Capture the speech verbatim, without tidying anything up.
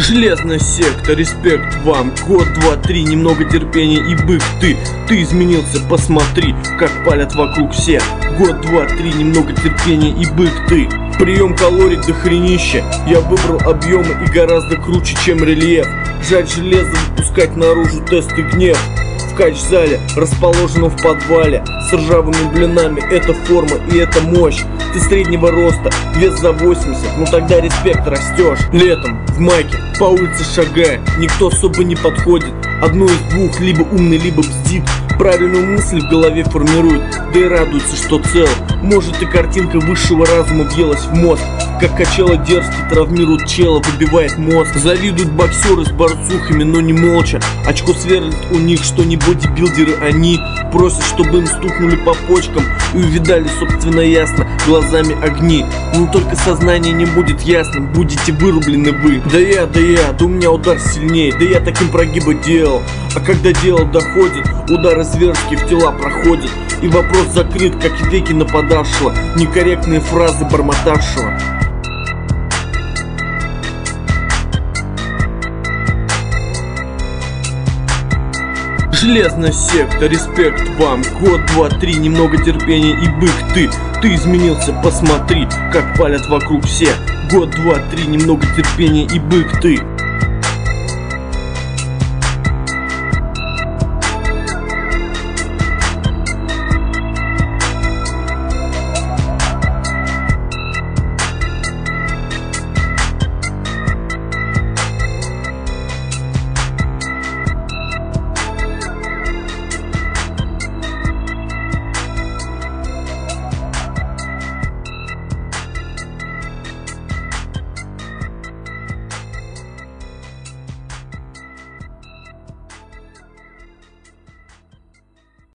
Железная секта, респект вам. Год, два, три, немного терпения и бык ты. Ты изменился, посмотри, как палят вокруг все. Год, два, три, немного терпения и бык ты. Прием калорий до хренища. Я выбрал объемы и гораздо круче, чем рельеф. Жаль железо выпускать наружу тест и гнев. В кач-зале, расположенном в подвале, с ржавыми блинами, это форма и это мощь. Ты среднего роста, вес за восемьдесят, ну тогда респект, растешь. Летом, в майке, по улице шагая, никто особо не подходит. Одно из двух, либо умный, либо бздит. Правильную мысль в голове формирует, да и радуется, что цел. Может и картинка высшего разума въелась в мозг. Как качало дерзкий травмирует чело, выбивает мозг. Завидуют боксеры с борцухами, но не молча. Очко сверлит у них, что не бодибилдеры они. Просят, чтобы им стукнули по почкам и увидали, собственно, ясно, глазами огни. Но только сознание не будет ясным, будете вырублены вы. Да я, да я, да у меня удар сильнее, да я таким прогиба делал. А когда дело доходит, удары зверские в тела проходят. И вопрос закрыт, как и веки нападавшего, некорректные фразы бормотавшего. Железная секта, респект вам. Год, два, три, немного терпения и бык ты. Ты изменился, посмотри, как палят вокруг все. Год, два, три, немного терпения и бык ты.